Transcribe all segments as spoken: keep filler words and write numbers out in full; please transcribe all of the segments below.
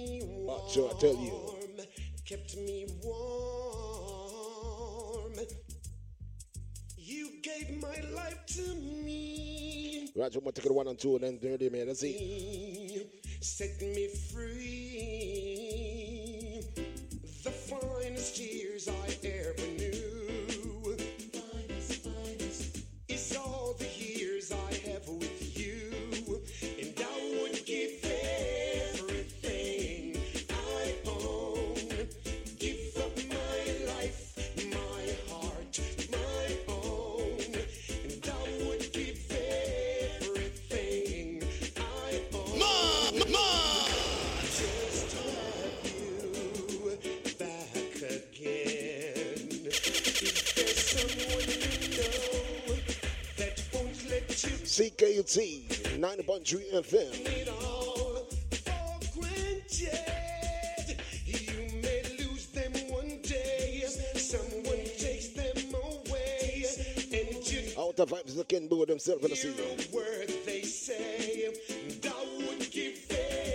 me warm. What should I tell you? Kept me warm. You gave my life to me. Right, so I'm going to take it one and two and then dirty, man. Let's see. Set me free. The finest years I ever knew. Finest, finest. Is all the years I have with you. And I would give everything I own. Give up my life, my heart, my own. And I would give everything I own. Mom, mom. Just to have you back again. Is there someone you know that won't let you C K U T ninety point three F M. it all for granted? You may lose them one day. Someone takes them away. And you Out of vibes, looking good themselves in the hear sea. a word they say. And I would give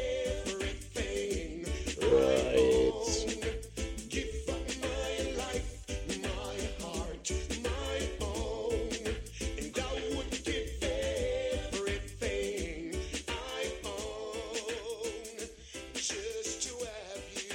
everything Right. I own. Give up my life, my heart, my own. And I would give everything I own just to have you.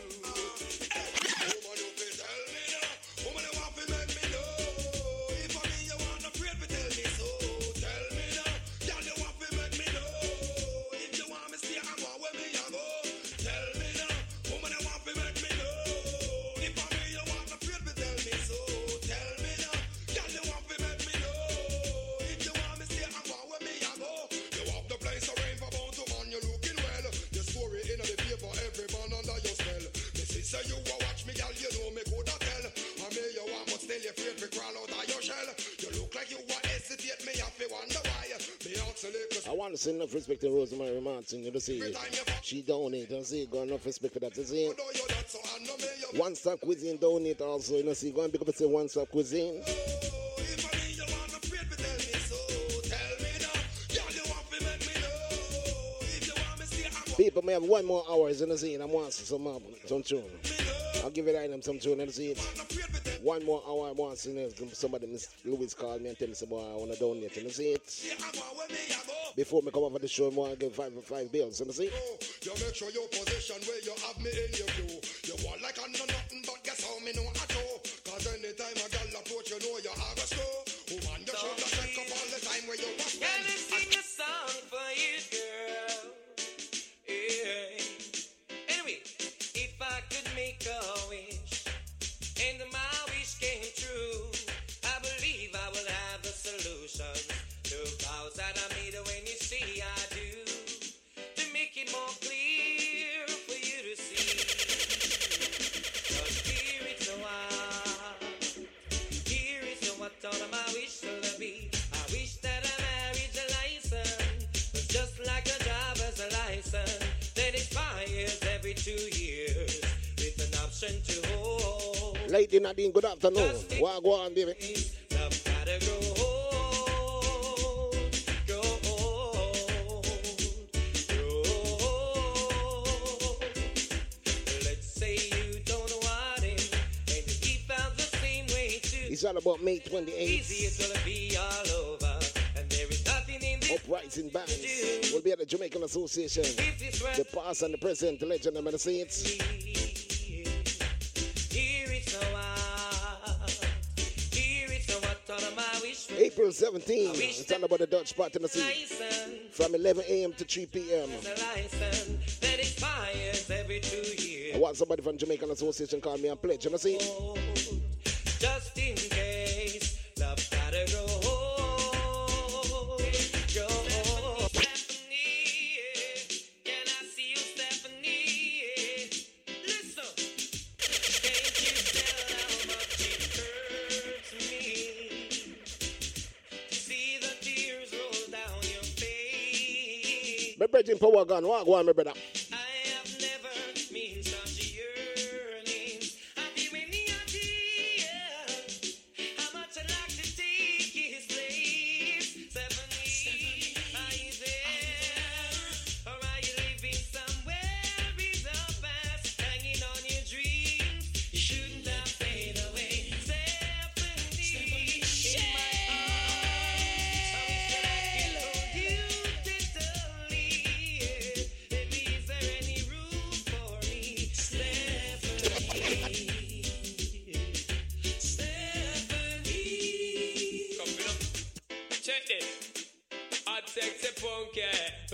Woman, you fi tell me now. Woman, you want fi make me know. If I mean you want no afraid fi tell me so. Tell me now. Girl, you want fi make me know. If you want me stay, I'm going where me a go. Tell me now. Woman, you want fi make me know. If I mean you want no afraid fi tell me so. Tell me now. Girl, you want fi make me know. If you want me stay, I'm going where me a go. You have the place arranged for bound to man. You looking well. Your story in the paper, every man under your spell. Me see say you a watch me, girl, you know me coulda tell. I mean you want, but still you afraid to crawl out of your shell. You look like you want hesitate, me have to wonder why. Me ask a little I want to send enough respect to Rosemary Martin, you know, see. She donate, you see, got enough respect for that, you see. know you that so I know me you. One Stop Cuisine donate also, you know, see. Go and pick up and say One Stop Cuisine. Oh, if I mean you want afraid to tell me so. Tell me now, girl, you want to make me know. If you want me stay, I'm going People may have one more hours, you know, see, and I want some, uh, some tune. I'll give it item some tune, you know, see. afraid to tell me. One more hour, I want to, you know, somebody, Miss Louis called me and tell me, say, boy, I want to donate, you know, see it. Stay, I'm going where me a go. Before me come over the show, I want to give five five bills, you know, see. Oh, you make sure your position where you have me in your view. You want like I know nothing, but guess how me know at all. Cause anytime a girl approach, you know you have a score. Woman, you should have take up all the time where you was Can I spent. sing a song for you, girl? Yeah. Anyway, if I could make a wish and my wish came true, I believe I will have a solution to vows that I made when you say I do, to make it more clear for you to see. 'Cause here is no one, here is no what all of my wish will be. I wish that a marriage license was just like a driver's license that expires every two years with an option to hold. Lady Nadine, good afternoon. What go on, baby? Love gotta grow old, grow old, grow old. Let's say you don't want him and he felt the same way too. It's all about May Easy, it's twenty-eighth. gonna be all over, and there is nothing in this. Uprising bands will be at the Jamaican Association. This is where The past and the present, the legend, I'm gonna say it. here is no one, here is no what all of my wish for. April seventeenth, it's all about the Dutch part in the sea. License, From eleven a.m. to three p.m. a license that expires every two years. I want somebody from Jamaican Association call me and pledge, you know see? Just in case, love gotta grow old, grow old. Stephanie, can I see you, Stephanie? Listen, can't you tell how much it hurts me to see the tears roll down your face? My brethren power gun, what go on, my brother? I have never been such a yearning. I feel any idea how much I'd like to take his place. Stephanie, are you there? Or are you living somewhere besides?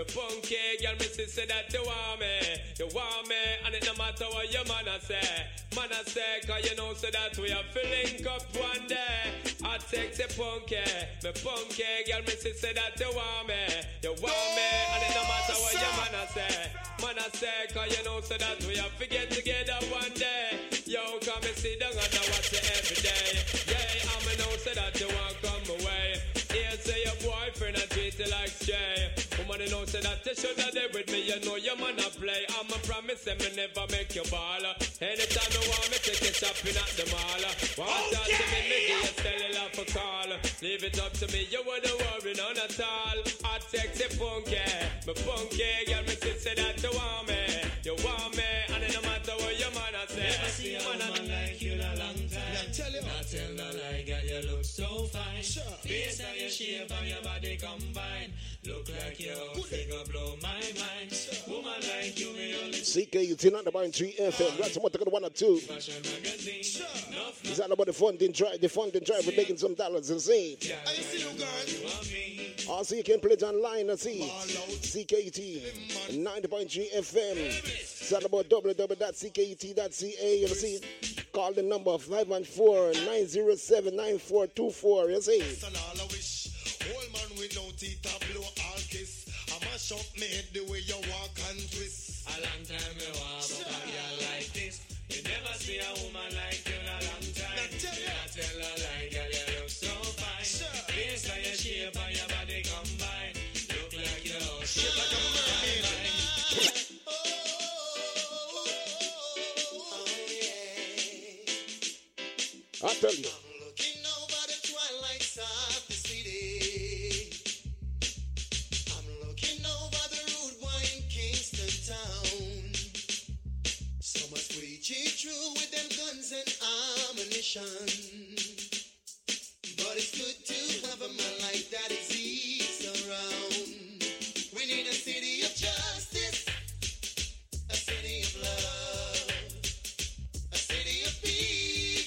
Me funky girl, me see say that you want me. You want me, and it no matter what your man a say. Man a say, cause you know say that we are filling up one day. I take the funky, me funky girl, me see say that you want me. You want me, and it no matter what your man a say. Man a say, cause you know say that we are forget together one day. Yo, come and sit down and I watch it every day. Yeah, I'm a know say that you want come away. Here say your boyfriend a treat you like stray. Woman, you know say that you should have there with me. You know your man a play. I'm a promise and me never make you ball. Anytime you want me, take you shopping at the mall. Want okay. to me, me give you cellular for call. Leave it up to me, you wouldn't worry none at all. I sexy funky, me funky girl, me say that you want me. You want me, and it no matter what your man a say. Never see a woman like you in a long time. Now tell you, not tell no lie, girl, you look so fine. Sure. Face of your shape and your body combine. Look like your figure blow my mind. Sure. Woman like you, me only C K U T ninety-three F M. That's what they're one or two. fashion magazine. Sure. It's all about the funding drive. The funding drive for making some dollars and see. Yeah, I see you, girl. You want me. Also, you can play it online and see. C K U T ninety point three F M. It's all about w w w dot c k u t dot c a. You see. Call the number five one four, nine zero seven, nine four two four. You see. Old man with no teeth, a blow all kiss. I mash up me head the way you walk and twist. A long time you walk up a girl like this. You never see a woman like you in a long time. Now tell you not tell her like girl, you look so fine. Face like your shape and your body combine. Look like you shape like a mermaid. I tell you. I'm looking over the twilights of the city. I'm looking over the rude boy in Kingston town. Some are preaching true with them guns and ammunition. But it's good to have a man like that exists around. We need a city of justice, a city of love, a city of peace.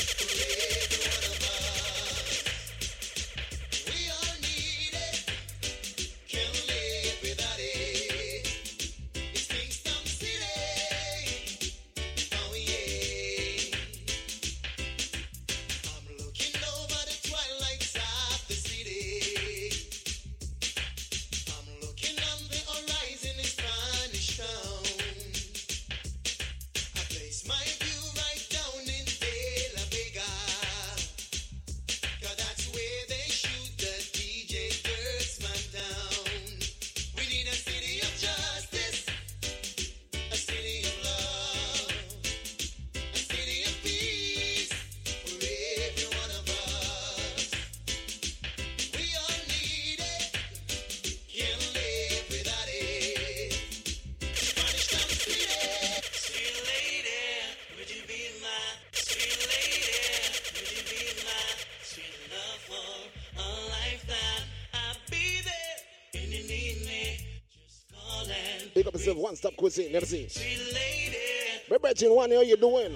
Pick up yourself one stop cuisine. Never see. My brethren, one how you doing?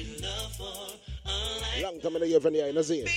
Long time in the year from the eye, let's see.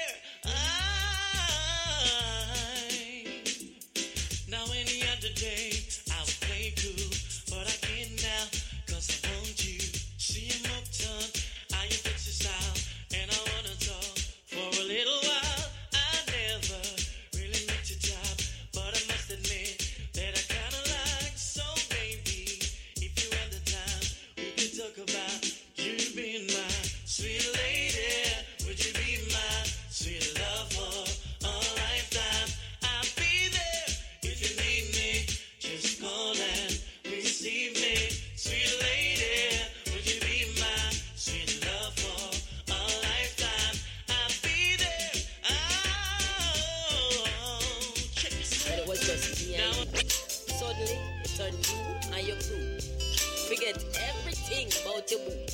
Now any other day I would play cool, but I can't now, cause I want you. See him uptown, I you fix your style, and I wanna talk for a little while. I never really met your type, but I must admit that I kinda like. So baby, if you had the time, we could talk about you being my sweet lady. Would you be my sweet love for a lifetime? I'll be there if you need me. Just call and receive me, sweet lady. Would you be my sweet love for a lifetime? I'll be there. Oh, check this out. And it was just me and you. Suddenly, it turned you and your crew. Forget everything about your boo.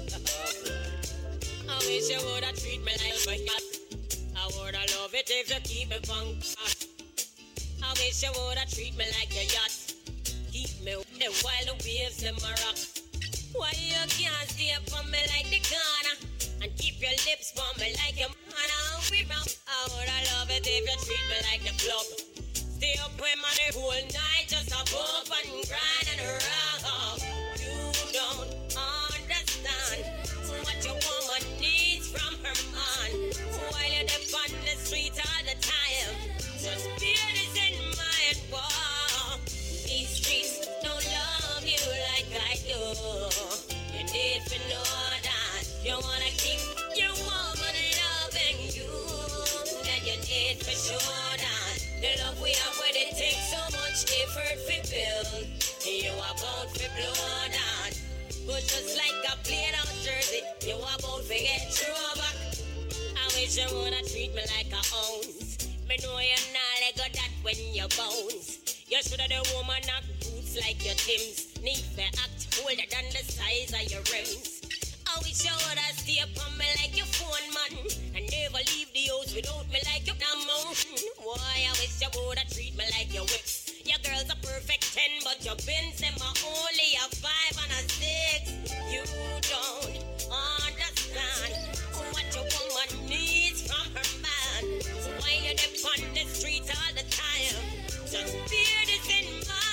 I wish you woulda treat me like a yacht. I woulda love it if you keep me funk. I wish you woulda treat me like a yacht. Keep me wet while the waves them a rock. Why you can't stay for me like the Ghana and keep your lips for me like a man? I woulda love it if you treat me like the club. stay up when money whole night just a bump and grind and rock. You don't understand what your woman needs from her man while you're there on the street all the time. Just bear this in mind, boy. These streets don't love you like I do. You need to know that you wanna keep your woman loving you. Then you need for sure that the love we have when it takes so much effort to build. You are about to blow that. But just like a plain out jersey, you are about to get thrown back. I wish you woulda treat me like a ounce. Me know you're not like a that when you bounce. You shoulda the woman have boots like your Tims. Need to act older than the size of your rims. I wish you woulda stay upon me like your phone man and never leave the house without me like your damn mountain. Why I wish you woulda treat me like your whips. Your girl's a perfect ten, but your bins them are only a five and a six. You don't understand what your woman needs from her man. Why you dip on the street all the time? Just bear this in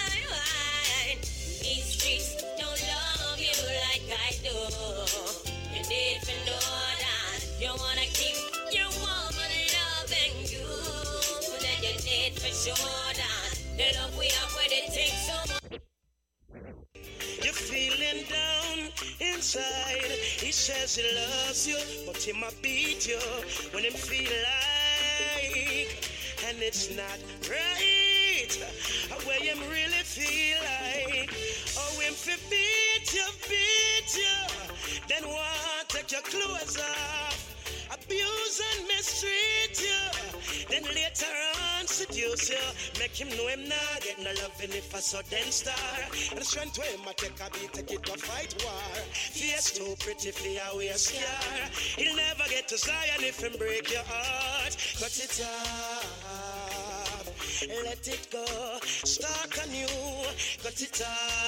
mind. These streets don't love you like I do. You need to know that you wanna keep your woman loving you. Then you need for sure that the love we have when it takes so much. You're feeling down inside. He says he loves you, but he might beat you when him feel like, and it's not right. Where him really feel like, oh, him fi beat you, beat you. Then what? Take your clothes off. Abuse and mistreat you. Then later on seduce you. Make him know him not get no loving if I saw then star. And the strength to him I take a beat, take it to fight war. Face too pretty for your wear scar. He'll never get to Zion if him break your heart. Cut it off, let it go. Start anew, cut it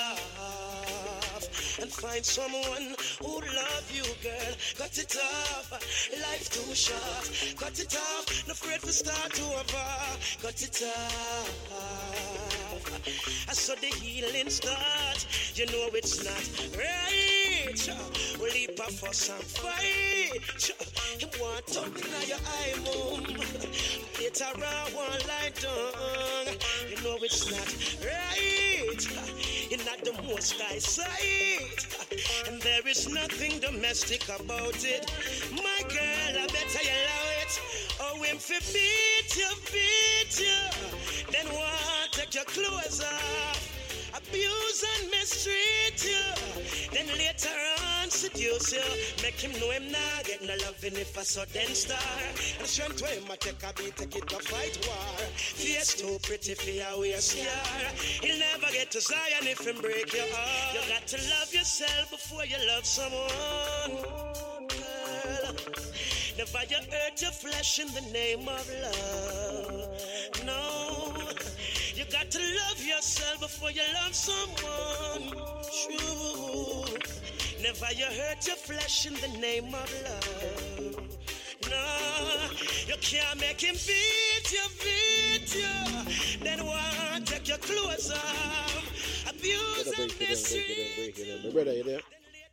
off. And find someone who love you, girl. Cut it off, life too short. Cut it off, no afraid to start over. Cut it off. I saw the healing start. You know it's not right. We'll leap a fuss and fight. You want to in your eye, mom. Later on, one lie down. You know it's not right. You're not the most high sight. And there is nothing domestic about it. My girl, I better you allow it. Oh, him fi beat you, beat you. Then what? Take your clothes off. Abuse and mistreat you. Then later on seduce you. Make him know him not get no loving if I saw then star. And strength to him I take a beat, take it to fight war. Face too pretty for your wear scar. He'll never get to Zion if him break your heart. You got to love yourself before you love someone, girl. Never you hurt your flesh in the name of love. No. You got to love yourself before you love someone. True. Never you hurt your flesh in the name of love. No, you can't make him beat you, beat you. Then what? Take your clothes off. Abuse and mistreat. My brother, you there?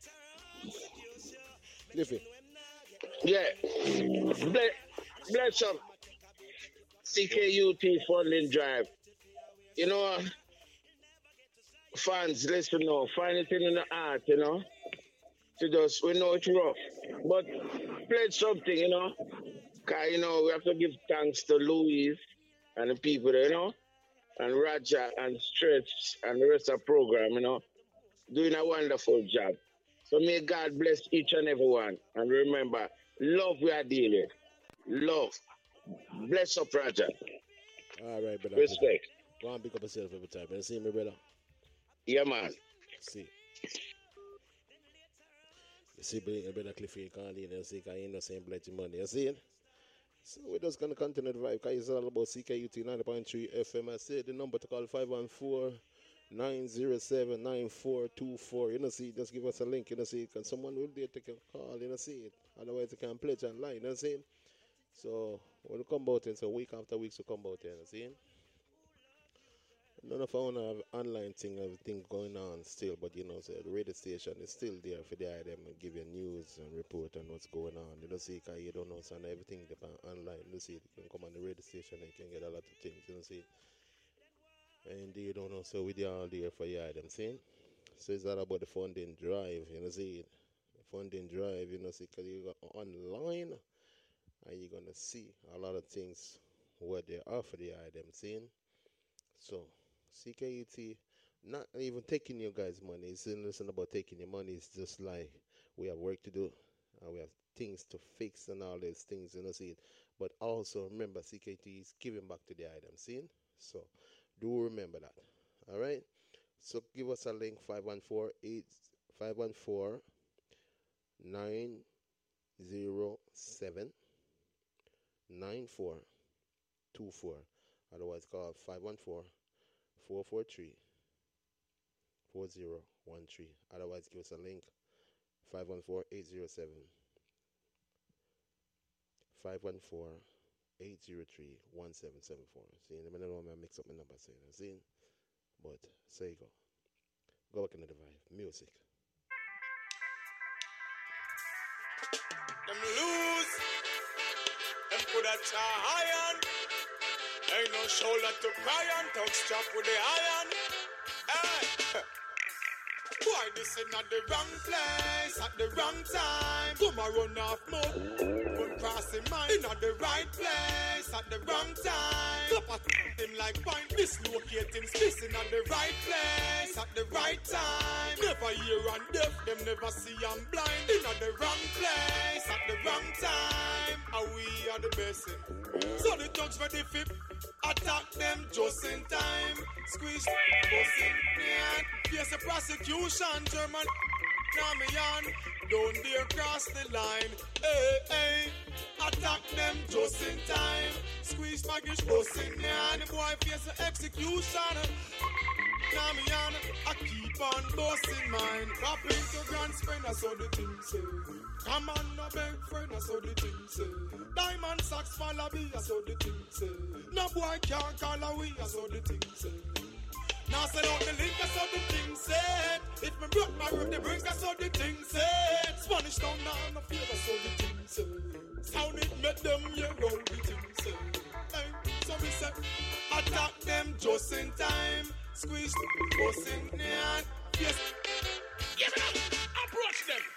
Liffy. Yeah. Bless, bless up. C K U T Funding Drive. You know, fans, listen now, find it in the art, you know. To just, we know it's rough. But play something, you know. Because, you know, we have to give thanks to Louise and the people, you know. And Raja and Stretch and the rest of the program, you know. Doing a wonderful job. So may God bless each and every one. And remember, love we are dealing. Love. Bless up, Raja. All right, brother. Respect. Go and pick up yourself every time. You see me, brother? Yeah, man. See. You see, brother, brother Cliffy can't leave. You see, because he ain't saying plenty money. You see it? So we're just going to continue the vibe because it's all about C K U T ninety point three F M. I said the number to call five one four, nine zero seven, nine four two four. You know, see, just give us a link. You know, see, because someone will there take a call. You know, see it. Otherwise, you can pledge online. You know, see it? So we'll come out in so week after week to come out here. You know, see it? None of our have online thing, everything going on still, but you know, so the radio station is still there for the item and give you news and report on what's going on. You don't see, cause you don't know, so everything depend online. You see, you can come on the radio station and you can get a lot of things. You know, see, and you don't know, so we are all there for your item. See, so it's all about the funding drive. You know, see, the funding drive. You know, see, cause you go online and you're gonna see a lot of things what they offer the item. See, so. C K U T, not even taking you guys' money. It's listen about taking your money. It's just like we have work to do, and we have things to fix and all these things, you know, see it. But also remember, C K T is giving back to the item, see? So do remember that. All right. So give us a link five one four eight five one four nine zero seven nine four two four. Otherwise, call five one four. four four three, four zero one three. Otherwise, give us a link five one four eight zero seven, five one four eight zero three one seven seven four. See, I don't know I mix up my number, see, but so you go. Go back into the vibe. Music. Them lose, them put a tie iron. Ain't no shoulder to cry on, tongue strap with the iron. Hey, why this is not the wrong place at the wrong time? Come and run off mode, run crossing mine. In at the right place at the wrong time. Clap at him like wine, dislocating space in at the right place at the right time. Never hear and deaf, them never see I'm blind. In at the wrong place at the wrong time. And we are the best. So the thugs ready for attack them just in time. Squeeze, busting, yeah. Yes, a prosecution, German, Namian. Don't dare cross the line. Hey, hey. Attack them just in time. Squeeze, maggish, busting, yeah. The boy face an execution. Namian, I keep on busting mine. Rap into grand spring, I saw the thing say. Come on, no big friend, I saw the thing say. Diamond socks follow me, I saw the thing say. No boy can't call away, I saw the thing say. Now sell out the link, I saw the thing said. If me broke my road, the brink, I saw the thing said. Spanish town, now no fear, I saw the thing said. Sound it, make them hear all the thing said. Hey, so we said, attack them just in time. Squeeze, busting, yeah, yes. Give it up, approach them.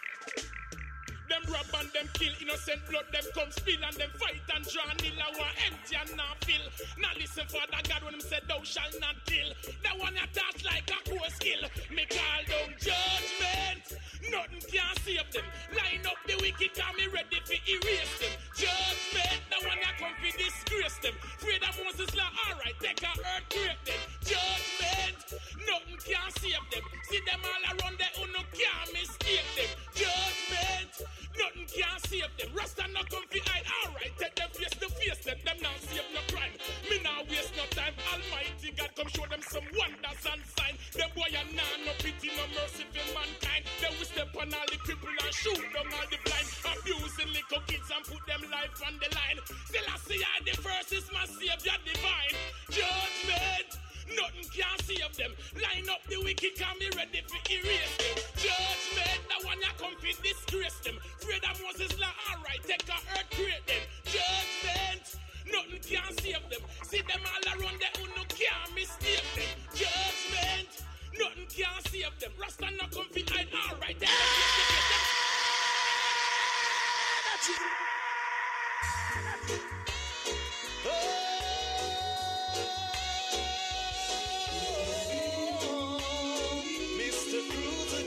Them rob and them kill, innocent blood, them come spill and them fight and draw nil. I want empty and not fill. Now listen, Father God, when him said thou shalt not kill. That one attack like a core skill. Me call down judgment. Nothing can save them. Line up the wicked, cause me ready for erase them. Judgment, that one I come for disgrace them. Afraid of Moses law, alright, take a earthquake them. Judgment, nothing can save them. See them all around there who no can mistake them. Judgment, nothing can save them. Rasta no come fi hide. Alright, take them face to face them. Them now save no crime. Me now waste no time. Almighty God come show them some wonders and sign. Them boy and nah no pity, no mercy for mankind. They will step on all the cripple and shoot down all the blind. Abusing little kids and put them life on the line. Still I see I the first is my savior divine. Judgment, nothing can save them. Line up the wicked, can be ready for erase them. Judgment, that one ya come fi disgrace them. Afraid of Moses law, alright, take a earthquake them. Judgment, nothing can save them. See them all around there who no can mistake them. Judgment, nothing can save them. Rasta no come fi hide, alright, take a Mister Cruiser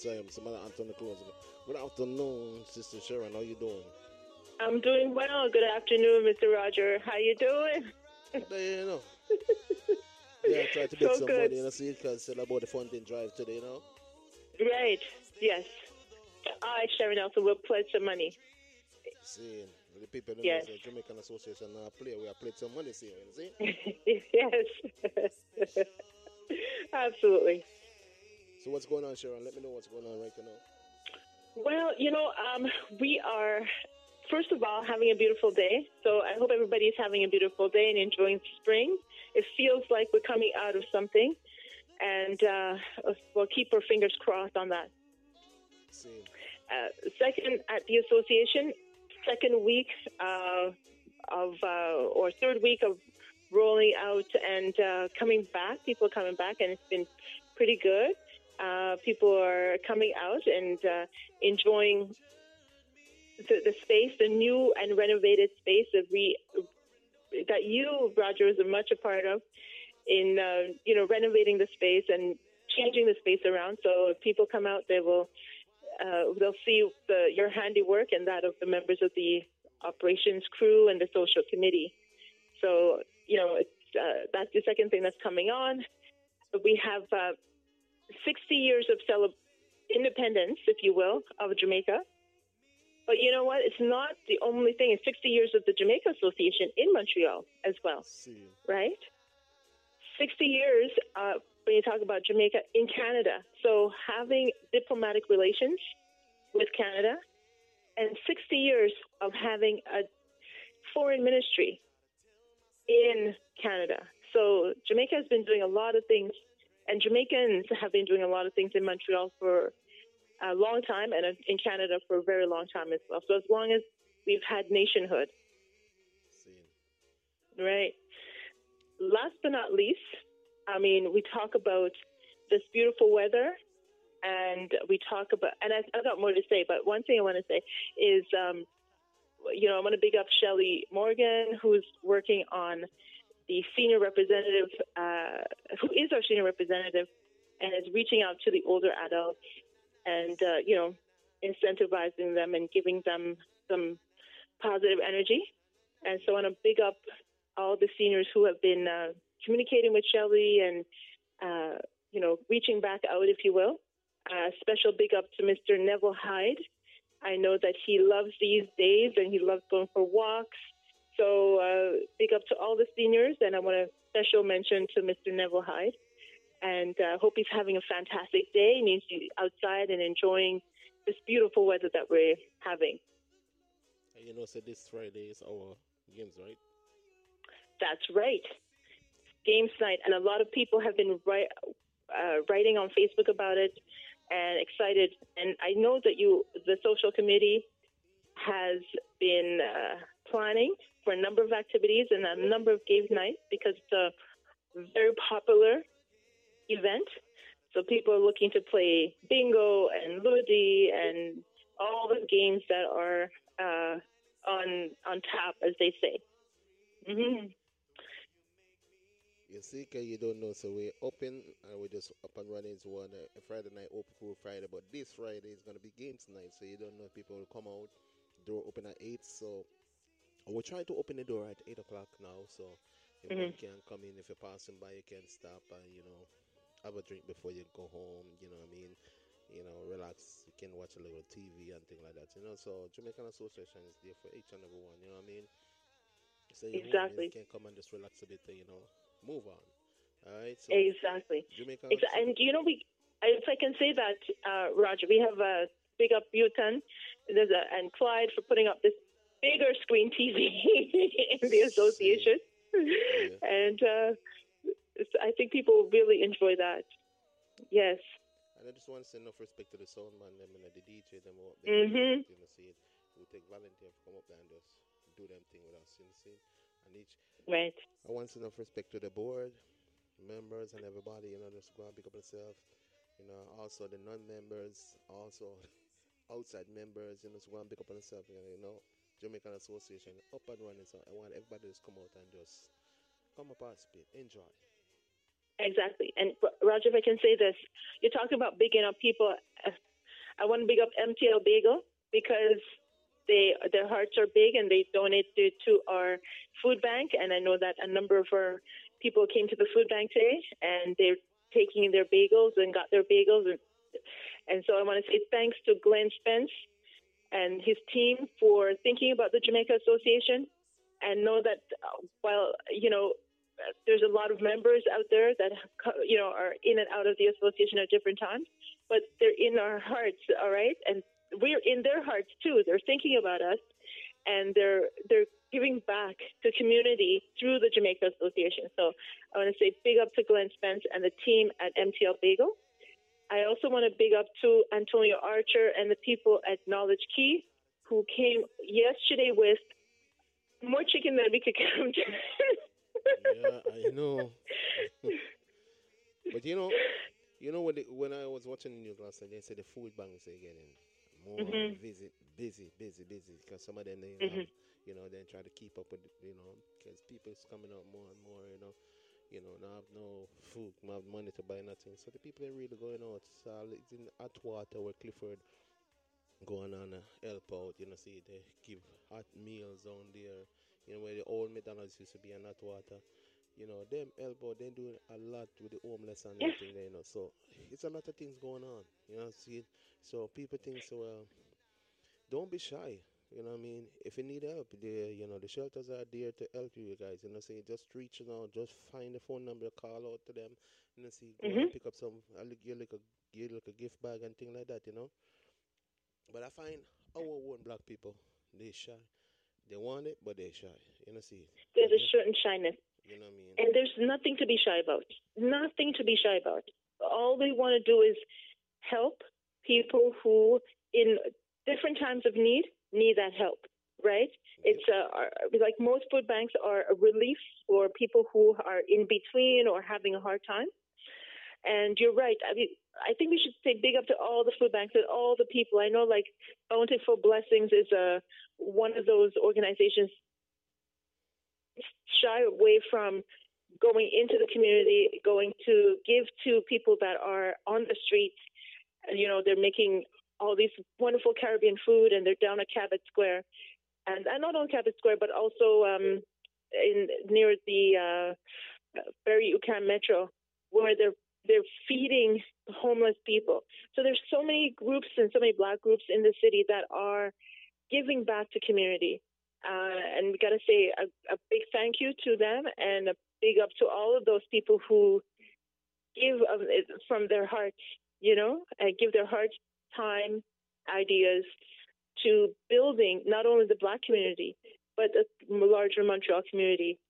time. Some other Anthony close. Good afternoon, Sister Sharon. How you doing? I'm doing well. Good afternoon, Mister Roger. How you doing? There, you know. Yeah, try to get So some good. money, you know, see, because it's about the funding drive today, you know. Right. Yes. I, Sharon Nelson, will pledge some money. See, the people in Yes. the Jamaican Association now play. We have played some money, see, you see. Yes. Absolutely. So what's going on, Sharon? Let me know what's going on right now. Well, you know, um, we are, first of all, having a beautiful day. So I hope everybody's having a beautiful day and enjoying spring. It feels like we're coming out of something. And uh, we'll keep our fingers crossed on that. See. Uh, second, at the association, second week uh, of, uh, or third week of rolling out and uh, coming back. People are coming back, and it's been pretty good. Uh, people are coming out and uh, enjoying the, the space, the new and renovated space that we that you, Roger, is much a part of in uh, you know renovating the space and changing the space around. So if people come out, they will uh, they'll see the, your handiwork and that of the members of the operations crew and the social committee. So you know it's, uh, that's the second thing that's coming on. We have. Uh, sixty years of cele- independence, if you will, of Jamaica. But you know what? It's not the only thing. It's sixty years of the Jamaica Association in Montreal as well, See. right? sixty years uh, when you talk about Jamaica in Canada. So having diplomatic relations with Canada and sixty years of having a foreign ministry in Canada. So Jamaica has been doing a lot of things. And Jamaicans have been doing a lot of things in Montreal for a long time and in Canada for a very long time as well. So as long as we've had nationhood. See. Right. Last but not least, I mean, we talk about this beautiful weather and we talk about, and I, I've got more to say, but one thing I want to say is, um, you know, I want to big up Shelley Morgan, who's working on the senior representative, uh, who is our senior representative, and is reaching out to the older adults and, uh, you know, incentivizing them and giving them some positive energy. And so I want to big up all the seniors who have been uh, communicating with Shelley and, uh, you know, reaching back out, if you will. Uh, special big up to Mister Neville Hyde. I know that he loves these days and he loves going for walks. So uh, big up to all the seniors, and I want to special mention to Mister Neville Hyde. And uh, hope he's having a fantastic day. He needs to be outside and enjoying this beautiful weather that we're having. You know, so this Friday is our games, right? That's right. Games night. And a lot of people have been write, uh, writing on Facebook about it and excited. And I know that you, the social committee, has been uh, planning for a number of activities and a number of games nights because it's a very popular event. So people are looking to play bingo and ludi and all the games that are uh, on on tap, as they say. Mm-hmm. You see, cause you don't know, so we're open and we're just up and running. It's one uh, Friday night open for Friday, but this Friday is gonna be games night, so you don't know if people will come out. Door open at eight, so we're trying to open the door at eight o'clock now. So if Mhm. one can come in, if you're passing by, you can stop and you know have a drink before you go home. You know what I mean? You know, relax. You can watch a little T V and things like that. You know, so Jamaican Association is there for each and every one. You know what I mean? So you Exactly. you can come and just relax a bit. You know, move on. All right. So Exactly. Jamaican. Exa- and you know, we, if I can say that, uh, Roger, we have a big up Butan there's a, and Clyde for putting up this bigger screen T V in the association. Yeah. And uh, it's- I think people will really enjoy that. Yes. And I just want to send enough respect to the sound man, them and the D J, them out there. Mhm. You know, see it. We take volunteer to come up there and just do them thing with us. You know, see. And each, Right. I want enough respect to the board, members, and everybody. You know, just go and pick up yourself. You know, also the non-members, also outside members. You know, just go and pick up on yourself. You know, Jamaican Association up and running. So I want everybody to just come out and just come and participate, enjoy. Exactly. And R- Roger, if I can say this, you're talking about bigging up people. Uh, I want to big up M T L Bagel because they their hearts are big and they donated to our food bank. And I know that a number of our people came to the food bank today and they're taking their bagels and got their bagels. And, and so I want to say thanks to Glenn Spence and his team for thinking about the Jamaica Association, and know that uh, while, you know, there's a lot of members out there that, you know, are in and out of the association at different times, but they're in our hearts, all right? And we're in their hearts too. They're thinking about us, and they're they're giving back to community through the Jamaica Association. So I want to say big up to Glenn Spence and the team at M T L Bagel. I also want to big up to Antonio Archer and the people at Knowledge Key who came yesterday with more chicken than we could count. Yeah, I know. But you know, you know when they, when I was watching the news last night, they said the food banks are getting more Mhm. visit, busy, busy, busy, because some of them they, Mhm. have, you know, they try to keep up with, you know, because people is coming out more and more, you know, you know, now have no food, not have money to buy nothing. So the people are really going out. So it's in Atwater where Clifford going on uh, help out, you know, see they give hot meals down there, you know, where the old McDonald's used to be in Atwater. You know, them help out, they do a lot with the homeless and Yes. everything there, you know. So it's a lot of things going on, you know, see. So people think so well, don't be shy. You know what I mean? If you need help, the you know the shelters are there to help you guys. You know, say just reach out, just find the phone number, call out to them. You know, see go Mhm. and pick up some, uh, like, get like a get like a gift bag and thing like that. You know. But I find our own black people, they shy. They want it, but they shy. You know, see. There's a Yeah. certain shyness. You know what I mean? And there's nothing to be shy about. Nothing to be shy about. All we want to do is help people who, in different times of need, need that help, right? It's uh, are- like most food banks are a relief for people who are in between or having a hard time. And you're right. I mean, I think we should say big up to all the food banks and all the people. I know, like Bountiful Blessings is a one of those organizations shy away from going into the community, going to give to people that are on the streets. You know, they're making all these wonderful Caribbean food, and they're down at Cabot Square, and, and not on Cabot Square, but also um, in near the uh, Barry Ucam Metro, where they're they're feeding homeless people. So there's so many groups and so many black groups in the city that are giving back to community. Uh, and we got to say a, a big thank you to them and a big up to all of those people who give of it from their hearts, you know, and give their hearts, time, ideas to building not only the black community, but the larger Montreal community.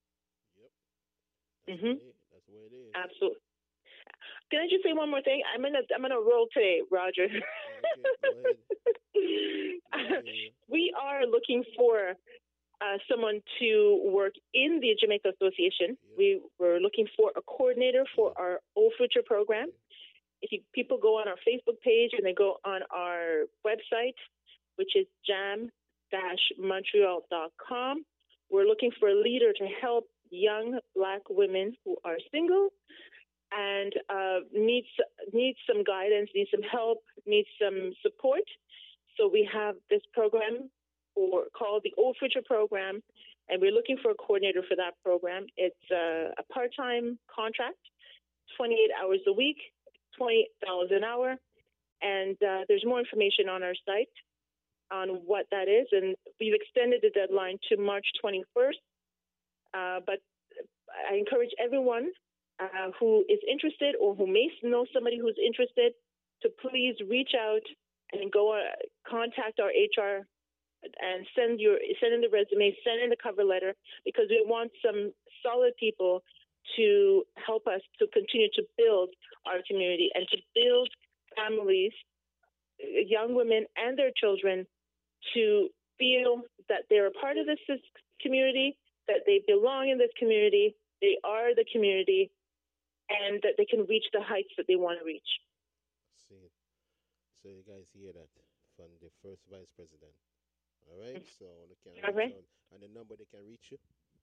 That's, Mhm. where it, that's where it is. Absolutely. Can I just say one more thing? I'm in a I'm in a roll today, Roger. Okay, go ahead. Yeah, yeah. We are looking for uh, someone to work in the Jamaica Association. Yeah. We were looking for a coordinator for Yeah. our Old Future program. If you, people go on our Facebook page and they go on our website, which is jam dash montreal dot com, we're looking for a leader to help young black women who are single and uh, needs needs some guidance, needs some help, needs some support. So we have this program for, called the Old Future Program, and we're looking for a coordinator for that program. It's uh, a part-time contract, twenty-eight hours a week, twenty dollars an hour, and uh, there's more information on our site on what that is, and we've extended the deadline to March twenty-first. Uh, but I encourage everyone uh, who is interested or who may know somebody who's interested to please reach out and go uh, contact our H R and send your send in the resume, send in the cover letter, because we want some solid people to help us to continue to build our community and to build families, young women and their children, to feel that they're a part of this community, that they belong in this community, they are the community, and that they can reach the heights that they want to reach. See, so you guys hear that from the first vice president. All right, so they can All reach right. out, and the number they can reach you.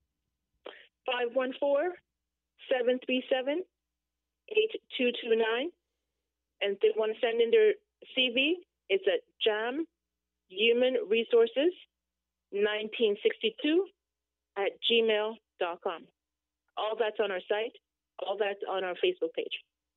five one four, seven three seven, eight two two nine. And if they want to send in their C V. It's at Jam Human Resources nineteen sixty-two at gmail dot com. All that's on our site. All that's on our Facebook page.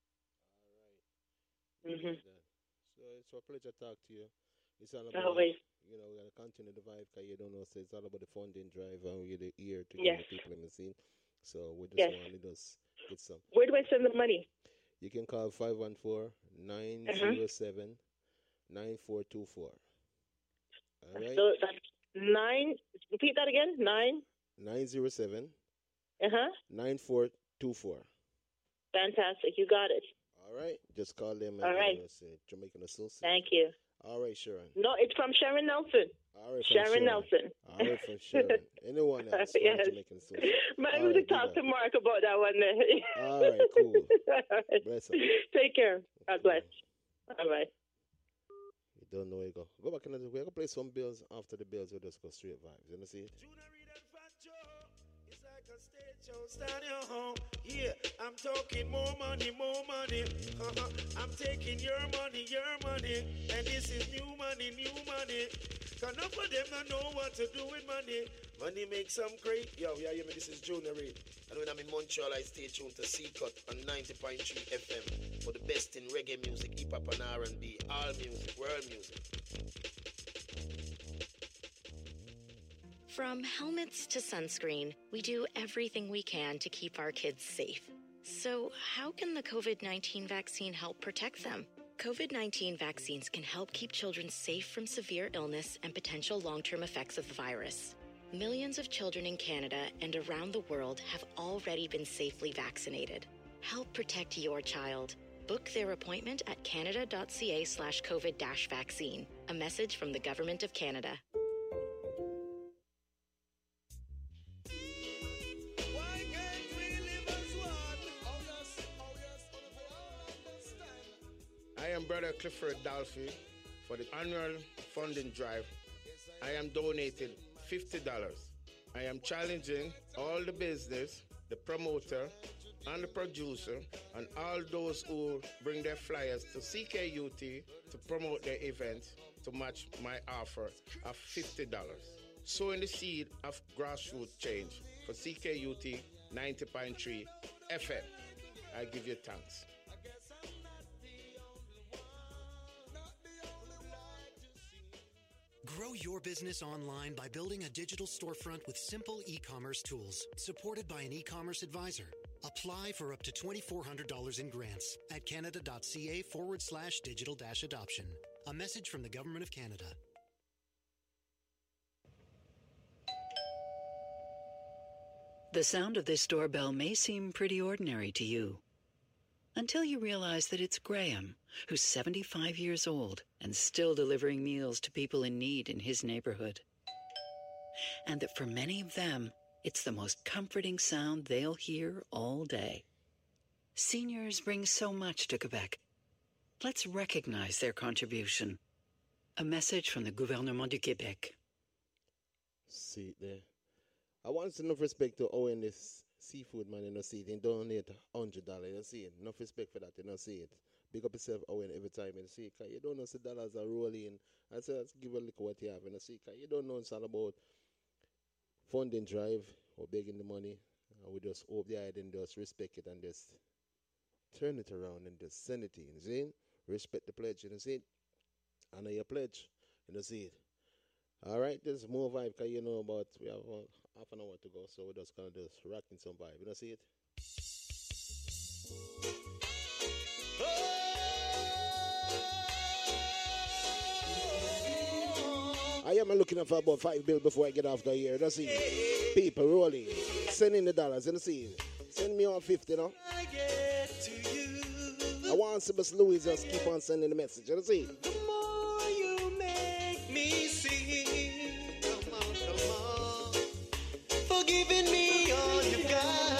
All right. Mm-hmm. So it's a pleasure to talk to you. It's all about, Always. you know, we're going to continue the vibe because you don't know, so it's all about the funding drive and we're the ear to Yes. get the people in the scene. So we just Yes. want to just get some. Where do I send the money? You can call five one four, nine zero seven, nine four two four. All right? So that's nine. Repeat that again. Nine. nine zero seven, Uh huh. nine four two four. Fantastic. You got it. All right? Just call them. All and right. uh, say Jamaican Associates. Thank you. All right, Sharon. No, it's from Sharon Nelson. All right, from Sharon Nelson. All right, from Sharon. Anyone else? from Yes. Jamaican Associates. Might All have to right, talk do to Mark about that one there. All right, cool. All right. Bless her. Take care. God bless. All right. You don't know where you go. Go back and we're going to play some bills. After the bills, we'll just go straight vibes. You know, see? Junior Reid and Fat Joe. It's like a stage show, stand your home. Yeah, I'm talking more money, more money. Uh-huh. I'm taking your money, your money. And this is new money, new money. Cause enough of them don't know what to do with money. Money makes some great. Yo, yeah, yeah, this is Junior Reid. And when I'm in Montreal, I stay tuned to C-Cut on ninety point three F M for the best in reggae music, hip-hop and R and B, all music, world music. From helmets to sunscreen, we do everything we can to keep our kids safe. So how can the COVID nineteen vaccine help protect them? COVID nineteen vaccines can help keep children safe from severe illness and potential long-term effects of the virus. Millions of children in Canada and around the world have already been safely vaccinated. Help protect your child. Book their appointment at canada.ca slash COVID dash vaccine. A message from the Government of Canada. I am Brother Clifford Dolphy. For the annual funding drive, I am donated fifty dollars. I am challenging all the business, the promoter, and the producer, and all those who bring their flyers to C K U T to promote their event to match my offer of fifty dollars. Sowing the seed of grassroots change for C K U T ninety point three F M. I give you thanks. Grow your business online by building a digital storefront with simple e-commerce tools, supported by an e-commerce advisor. Apply for up to twenty-four hundred dollars in grants at canada.ca forward slash digital dash adoption. A message from the Government of Canada. The sound of this doorbell may seem pretty ordinary to you, until you realize that it's Graham, who's seventy-five years old and still delivering meals to people in need in his neighborhood. And that for many of them, it's the most comforting sound they'll hear all day. Seniors bring so much to Quebec. Let's recognize their contribution. A message from the Gouvernement du Québec. See it there. I want enough respect to Owen this seafood man, you know, see it. He donate one hundred dollars, you know, see it. Enough respect for that, you know, see it. Big up yourself, Owen, every time, you know, see it. Because you don't know the dollars are rolling. I say, let's give a look at what you have, you know, see it. Because you don't know it's all about funding drive or begging the money. And we just hope the idea and just respect it and just turn it around and just send it in, you see? Respect the pledge, you know, see it. Honor your pledge, you know, see it. All right, there's more vibe because you know about, we have uh, half an hour to go, so we're just going to just rocking some vibe, you know, see it? I am looking for about five bills before I get off the here, you know, see it? People rolling, send in the dollars, you know, see it? Send me on fifty, you know? I want Sibus Louis just keep on sending the message, you know, see it? Me sing, come on, come on, for giving me all you got.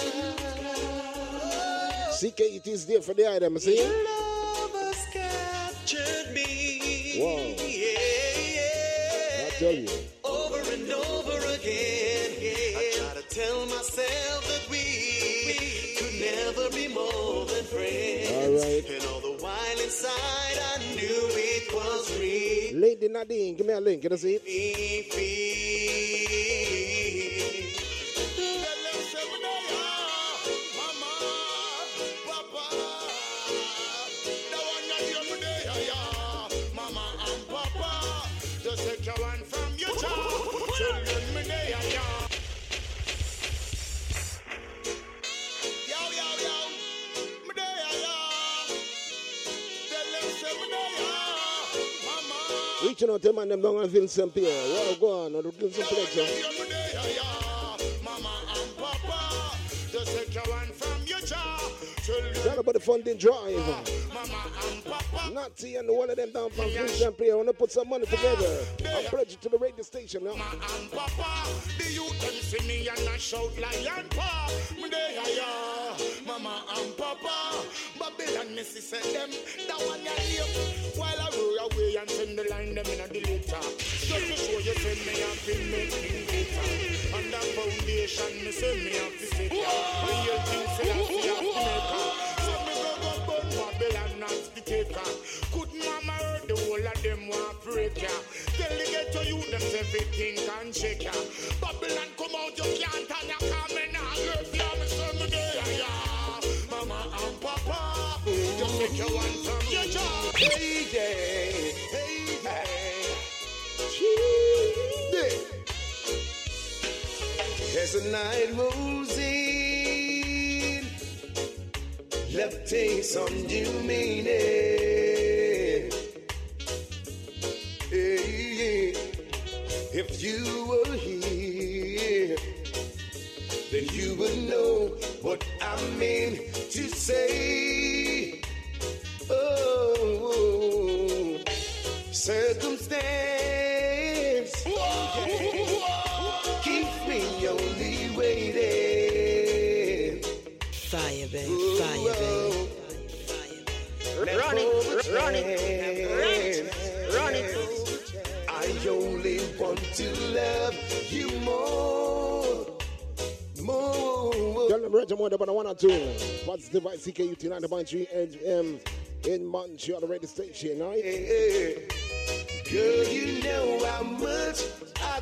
C K E T is there for the item, see? Your love has captured me. Wow. Yeah, yeah. I tell you. Over and over again. Yeah. I try to tell myself that we, we could never be more than friends. All right. And all the while inside I knew it Lady Nadine, give me a link, you see it? Take your one from your child, children me there, yeah. Yo, yo, yo, me there, yeah. Tell them say me there, yeah. Mama. Reaching out to man them down on Vincent Pierre. Well, go on, on the Vincent Connection. Mama and Papa, just take your one from your child, children. Shout about the funding drive. Mama and Papa. Natty and one of them down from Vincent Pierre. I want to put some money together. I'm pledged to the radio station now. Mama and Papa, the youth them see me and I shout lion paw. Me there, yeah. Mama and Papa, Babylon Missy said them, that one ya live. While I roll away and send the line them in a deleter. Just to show you send me and feel making better. On that foundation, me send me and feel it. Real things say I feel have to make her. So me go go burn Babylon and spit it. Could mama heard the whole of them want break ya. Tell the ghetto you them everything can shake ya. Babylon come out you can't and you come in and love ya. Me say me there ya. Mama and Papa, just take your one from your job. Hey yeah, hey yeah. As the night moves in, love takes on new meaning. Hey, if you were here, then you would know what I mean to say. Oh, circumstance keeps me only waiting. Fire, babe, fire, babe. Run it, run it, run it. I only want to love you more, more. Tell them Reggie more about one or two. Positive by C K U T ninety point three H M in Montreal, the radio station, right? Hey, girl, you know how much I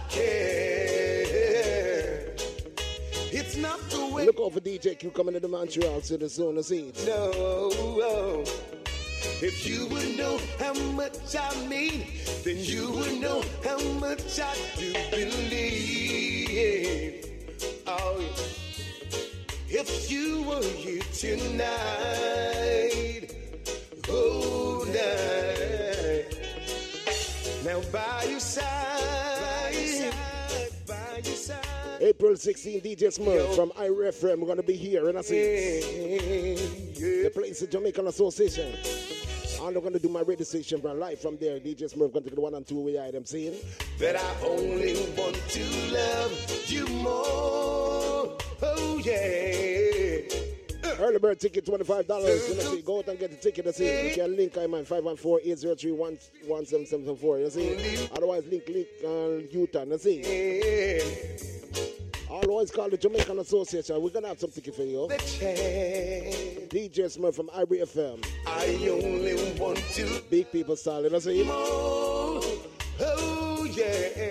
care. It's not the way. Look out for D J Q coming into Montreal to the zone of seats. No, if you would know how much I mean, then you would know how much I do believe. Oh, if you were here tonight, oh night, now by your side, by your side. April sixteenth, D J Smurf from I R F M. We're going to be here in a seat. The place is Jamaican Association. I'm going to do my radio station from live from there. D J Smurf going to do the one and two way item saying that I only want to love you more. Oh yeah. Early bird ticket twenty-five dollars. You know, see, go out and get the ticket. You see, you can link I man five one four, eight zero three, one seven seven four. You see, otherwise link link uh, Utah. You see, otherwise call the Jamaican Association. We're gonna have some ticket for you. D J Smurf from I B F M. I only want to big people style. You see, more. Oh yeah.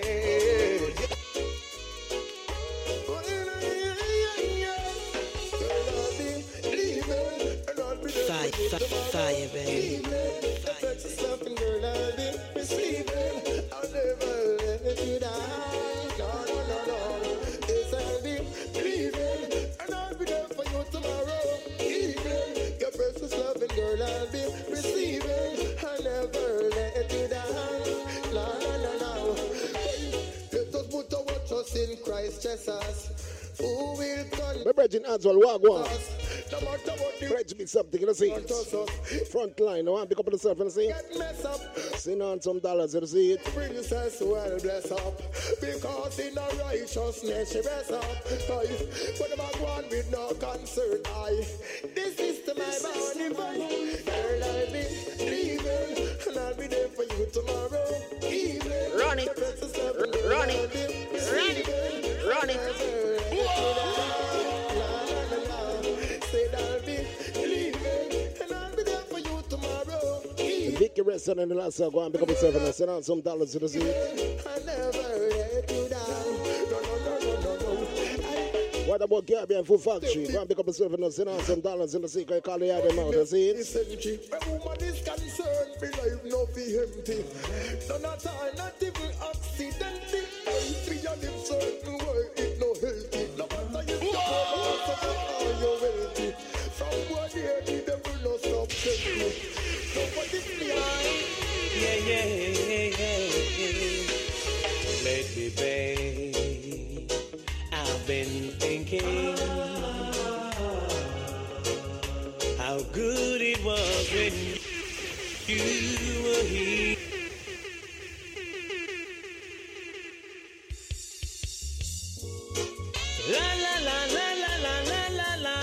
Fire, fire, fire, baby. Girl, I'll be receiving. I'll never let you down. No, no, no, no. Yes, I'll be leaving, and I'll be there for you tomorrow evening. Your precious loving girl, I'll be receiving. I'll never let you down. No, no, no, no. Let us put our trust in Christ Jesus, who will come. My brethren Answell, Wagwan. Pledge me something, you see it. Front line, I want to pick up on yourself, you see it. Send on some dollars, you see it. Princess well bless up, because in her righteousness she rest up. But the man one with no concern, I. This is to my burning fire. Girl, I'll be leaving, and I'll be there for you tomorrow evening. Run it, run it, run it, run it. Vicky rest of the last song. Go and pick up yourself and send out some dollars to the sea. I never let you down. No, no, no, no, no, no. What about Gabby and Food Factory? Go and pick up yourself and send out some dollars in the sea. Call the item out, that's it. When woman is concerned, me life no be empty. None at all, not even accidentally. I feel I live certain way, it no healthy. No matter you suffer, or you're wealthy. Someone here, the devil no stop telling me. Nobody's behind. Yeah, yeah, yeah, yeah. Lately, babe, I've been thinking how good it was when you were here. La la la la la la la la la.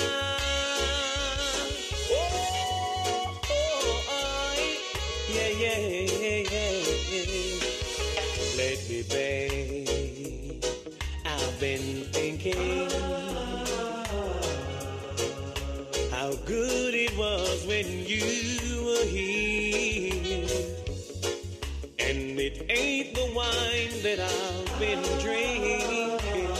Oh, oh, I, yeah, yeah, yeah, yeah. Lately, babe, I've been thinking how good it was when you were here. And it ain't the wine that I've been drinking.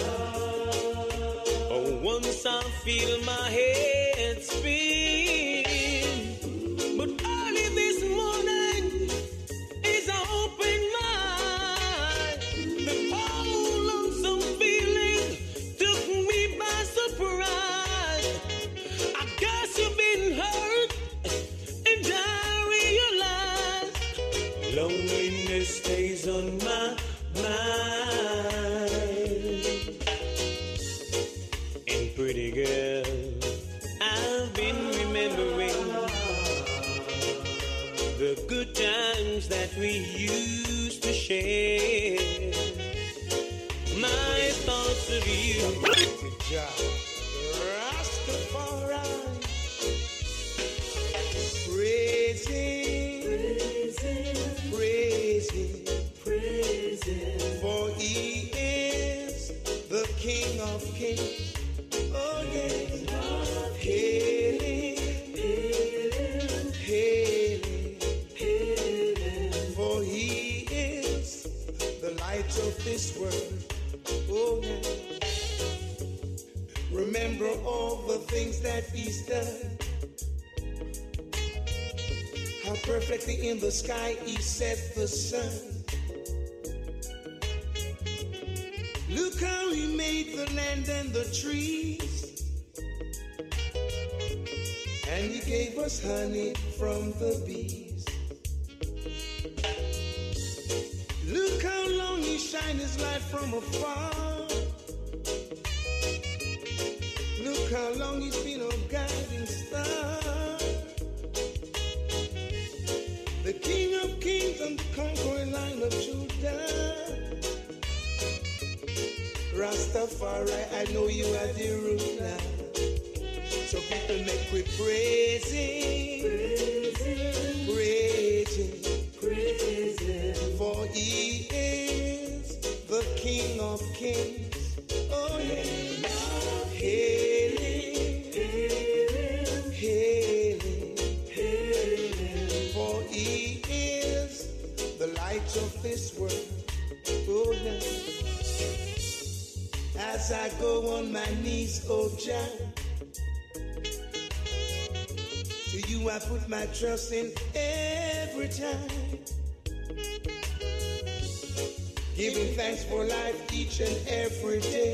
Oh, once I feel my head spin. But early this morning is an open mind. The whole lonesome feeling took me by surprise. I guess you've been hurt and I realize loneliness stays on my mind. And pretty girl, I've been remembering the good times that we used to share. My thoughts of you, Rastafari, praising, praising, praising, for He is the King of Kings. Oh yes, hailing, hailing, hailing, for He is the light of this world. Oh yeah. Remember all the things that He's done. How perfectly in the sky He set the sun. Look how He made the land and the trees. And He gave us honey from the bees. Look how long He shined His light from afar. Look how long He's been a guiding star. The King of Kings and the conquering Lion of Judah. Rastafari, I know you are the ruler. So people make we praising, praising, praising, for He is the King of Kings. Oh yeah, hailing, hailing, hailing, hailing, for He is the light of this world. Oh yeah. As I go on my knees, oh Jah, to you I put my trust in every time. Giving thanks for life each and every day.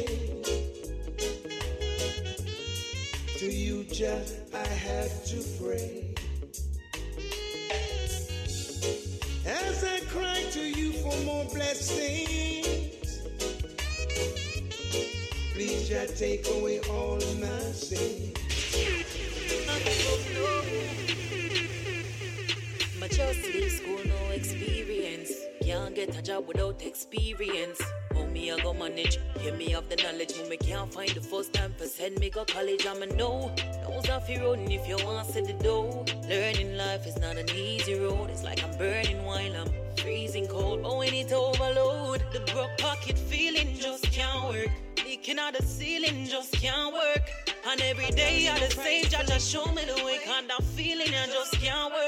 To you, Jah, I have to pray. As I cry to you for more blessings, please, Jah, take away all my sins. My just leave school, no experience. Can't get a job without experience. How me I go manage? Give me up the knowledge. When me can't find the first time for send me go college. I'm a no. Nose off your road, and if you want to see the dough. Learning life is not an easy road. It's like I'm burning while I'm freezing cold. But when it overload, the broke pocket feeling just can't work. Leaking out the ceiling just can't work. And every day I the same, Jah just show me the way. And that feeling I just can't work.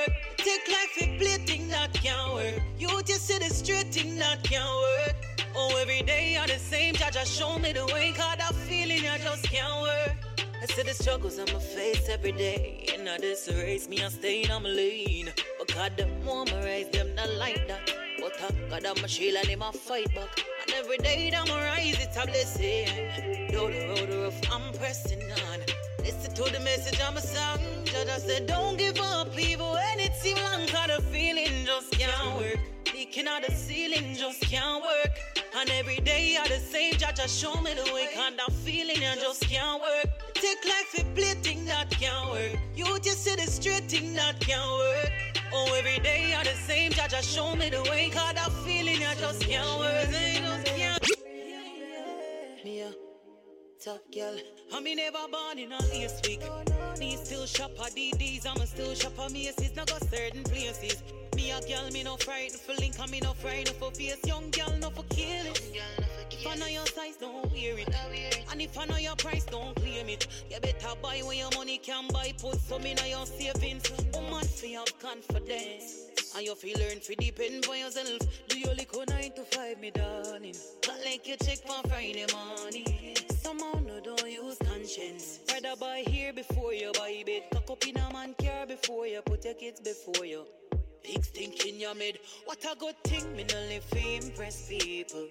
Take life and play thing that can't work. You just see the straight thing that can't work. Oh, every day are the same. Jah just show me the way. Cause that feeling I just can't work. I see the struggles on my face every day. And now this race me and staying on my lane. Because the more I rise, them not like that. But I got on my shield and them a fight back. And every day that I rise, it's a blessing. Though the road rough, I'm pressing on. Listen to the message on my song. Just said, don't give up, even when it seems long. Cause the feeling just can't work. Leaking out the ceiling just can't work. And every day are the same. Just show me the way. Cause that feeling I just can't work. Take life and play thing that can't work. You just see the straight thing that can't work. Oh, every day are the same. Just show me the way. Cause that feeling I just can't work. I just can't. Me a top girl. I me never born in a last week. Me still shop at D Ds. I'm still shop at Macy's. Now go certain places. Me a girl, me no frightened for link. And me no frightened for face. Young girl, no for kill it. If I know your size, don't wear it. And if I know your price, don't claim it. You better buy when your money can buy. Put some in your savings. Woman, feel have confidence. And you feel learn to depend on yourself. Do your liquor nine to five, me darling. Not like you check for Friday morning. Somehow no don't use conscience. Rather buy here before you buy bed. Cock up in a man car before you put your kids before you. Big stink in your mid. What a good thing, me no live to impress people.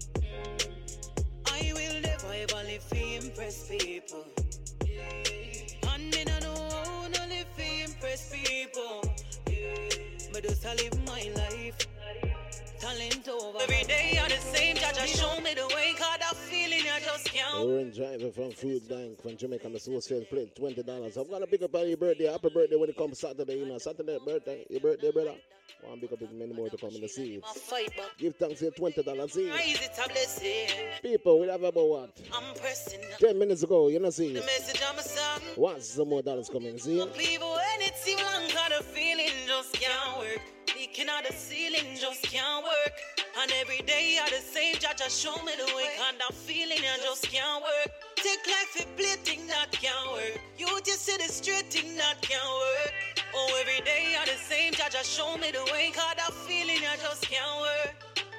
I will never ever live to impress people. And me no know how no live to impress people. But just I live my life. Talent over. Every day are the same. Just show me the way. Cause that feeling I just can't. Orange driver from Food Bank from Jamaica on the Source Field played twenty dollars. I'm gonna pick up on your birthday. Happy birthday when it comes Saturday. You know, Saturday birthday. Your birthday, brother. One big up with many more to come in the seeds. Give thanks to your twenty dollars each. People, we have about what? I'm pressing. Ten minutes ago, you know, see. The message on my song. Once some more dollars coming, see. People, when it seems long, cause the feeling just can't work. Leaking out the ceiling just can't work. And every day are the same. Just show me the way. And that feeling I just can't work. Take life and play thing that can't work. You just see the straight thing that can't work. Oh, every day are the same. Just show me the way. Cause that feeling I just can't work.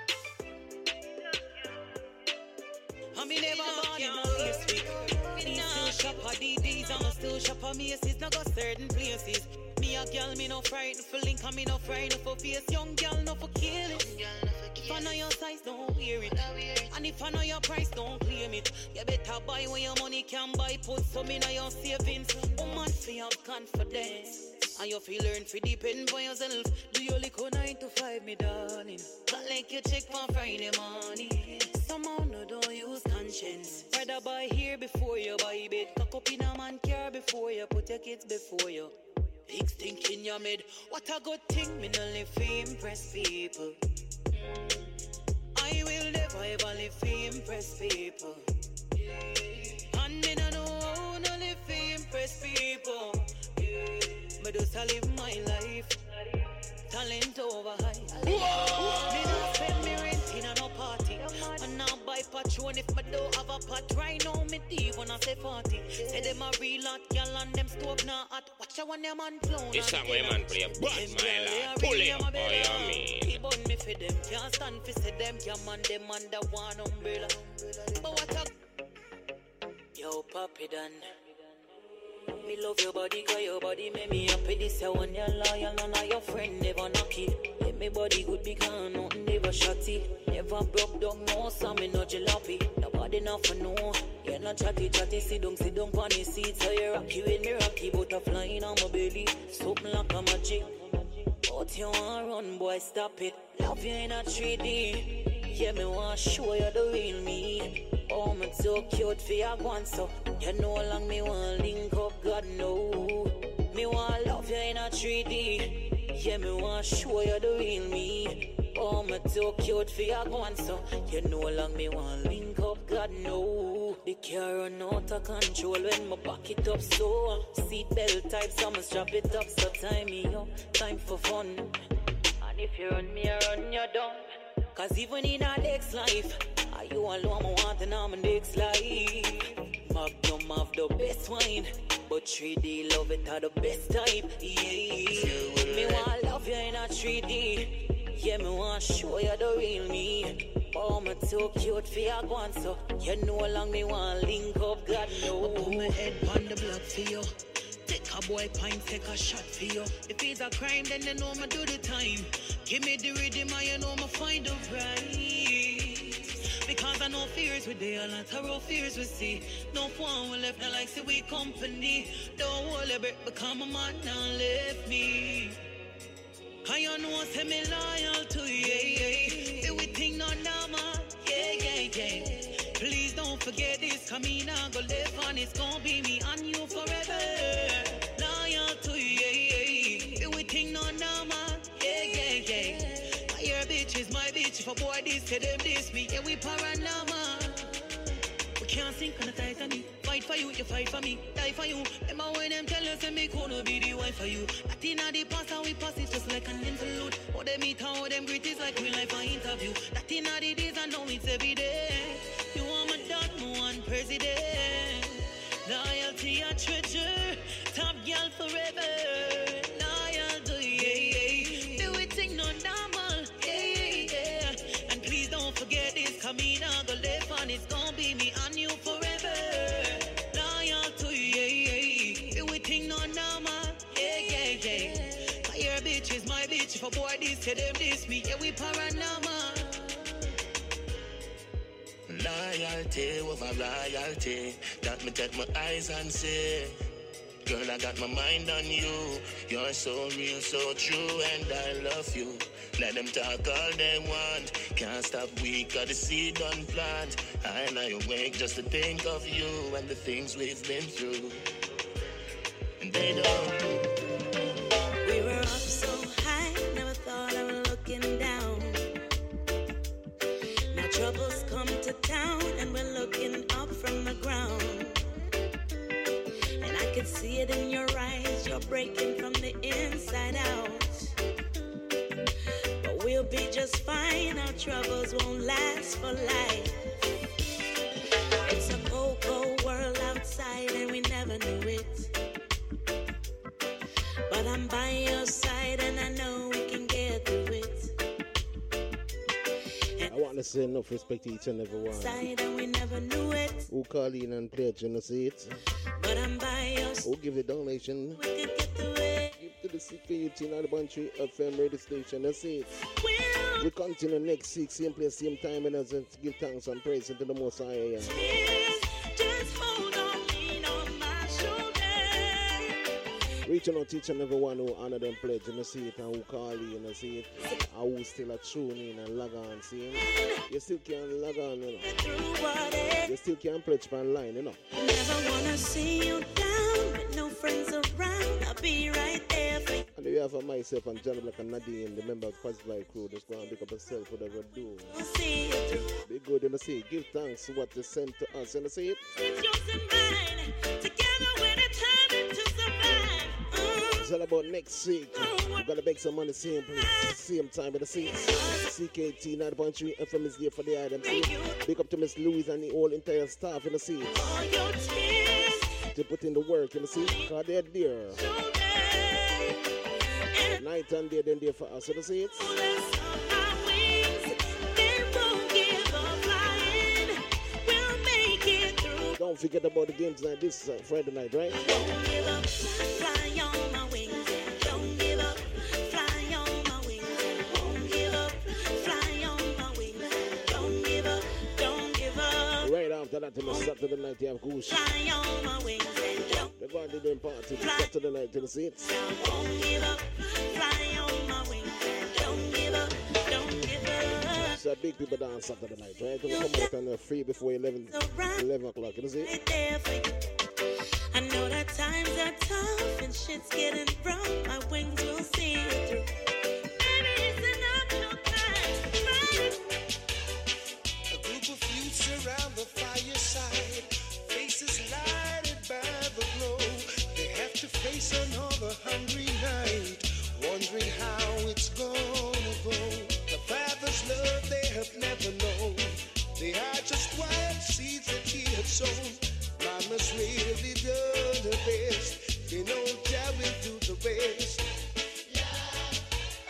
I mean, never born in a last week. Me still shop at D Ds. I'm still shop at Macy's. Now go certain places. Me a girl, me no frightened for link. And me no frightened for face. Young girl, no for kill it. If I know your size, don't wear it. And if I know your price, don't claim it. You better buy when your money can buy. Put some in your savings. Woman, feel have confidence. And you feel learn to depend on yourself. Do your liquor nine to five, me darling. Not like you check for Friday morning. Somehow no don't use conscience. Rather buy here before you buy bed. Cock up in a man car before you put your kids before you. Big stink in your mid. What a good thing, me no live to impress people. I will never ever live to impress people. And me no know how no live to impress people. But just I live my life. Talent over high. Me no spend me rent in a no party. And now buy Patron if me don't have a pot. Right now me deep when I say forty. Say them a real hot girl and them stove now hot. Watch out when them man clown. This time when man play a bad my lad. Pull it, oh you mean. He bun me for them. Can't stand for say them. Can't man them under one umbrella. But what a yo Papi Dan. Me love your body, cause your body make me happy. This a one you're loyal, none of your friend never knock it. Let me body good because nothing never shotty. Never broke down, no, so me no jalopy. Nobody nothing know. You're not chatty, chatty, sit down, sit down on the seat. So you rocky with me rocky, butterfly in on my belly. Something like a magic. But you want run, boy, stop it. Love you in a three D. Yeah, me want show you the real me. Oh, me so cute for your one, so you know how long me want link up, God know. Me want love you in a three D. Yeah, me want show you the real me. Oh, me so cute for your one, so you know how long me want link up, God know. The car run out of control when me back it up so. Seat belt type, so me strap it up, so time me up, time for fun. And if you run me, I run you down. Cause even in our next life, are you alone, I want to know my next life. Magnum have the best wine, but three D love it are the best type. Yeah, me want love love you in a three D. Yeah, me want show you the real me. Oh, me too cute for your one, so you know how long me want link up, God know. I put my head on the block for you. Take a boy pint, take a shot for you. If it's a crime, then you know me do the time. Give me the rhythm, and you know me find the right. Because I know fears we there, a lot of rough fears we see. No one will left, not like say we company. Don't hold a breath, because my man now left me. And you know say me loyal to you, yeah, yeah. Everything not normal, yeah, yeah, yeah. Please don't forget this, come in and go live on, it's gonna be me and you forever. Loyal to you, yeah, yeah. Everything not normal, yeah, yeah, yeah. Your bitch is my bitch, if a boy this, say them this, me, yeah, we paranormal. We can't sink on the Titanic. Fight for you, you fight for me, die for you. Remember when them tell us and me gonna be the wife for you. That inna the past and we pass it just like an interlude. How them meet and how them greet is like real life an interview. That inna the days and now it's every day. You want my dad, my one president. Loyalty a treasure, top girl forever. Loyal to you, yeah, yeah. Do it thing no normal, yeah, yeah, yeah. And please don't forget this, come in and go left and it's gonna be me and you forever. Is my bitch, if a boy this, say them this, me, yeah, we paranormal. Loyalty over royalty, that me take my eyes and say, girl, I got my mind on you. You're so real, so true, and I love you. Let them talk all they want, can't stop we got the seed on plant. I lie awake just to think of you and the things we've been through. And they don't. We were up so high, never thought I was looking down. Now troubles come to town, and we're looking up from the ground. And I can see it in your eyes, you're breaking from the inside out. But we'll be just fine, our troubles won't last for life. It's a cold, cold world outside, and we never knew it. But I'm by your side and I know we can get through it. And I want to say enough respect to each and every one side and we never knew it. who call in and pledge, you know, see it. But I'm by your side. Who give the donation. We can get through it. Give to the C K U T ninety point three F M radio station, that's it. We continue next week, same place, same time, and as give thanks and praise to the Most High. Yeah. Just hold on, lean on my shoulder. Reaching out to each and everyone who honor them pledge, you know, see it, and who call in, you know, see it, and who still a tune in and log on, see it. You still can log on, you know. You still can pledge per line, you know. Never wanna see you down with no friends around. I'll be right there for you. And we have for myself and John Black and Nadine, the member of the Positive Life crew, just go and pick up yourself, whatever you do. We'll see you through. Be good, you know, see it. Give thanks to what you sent to us, you know, see it. It's yours and mine. Together we're determined to survive. Mm. It's all about next week. We're gonna make some money, same place, same time with the seats. C K T ninety point three F M is there for the items. Big up to Miss Louise and the whole entire staff in the seats. All your tears. To put in the work in the seats, because they're there. Night and day, then there for us in the seats. Don't forget about the games night this uh, Friday night, right? Don't give up, fly on my wings. Don't give up, fly on my wings. Won't give up, fly on my wings. Don't give up, don't give up. Right after that, on Saturday night, you have Goose. Fly on my wings. They're going to do party Saturday night to the seats. Won't give up, fly on my wings. Don't give up, don't give up. So big people dance Saturday night, right? They come out and they're free before eleven, eleven o'clock, you see? Right there for you. I know that times are tough and shit's getting rough. My wings will see it through. Baby, it's enough your time. A group of youths around the fireside, faces lighted by the glow. They have to face another hungry night, wondering how it's gonna go. The father's love they have never known. They are just wild seeds that he had sown. Mama's really done her best. They know Jah will do the rest.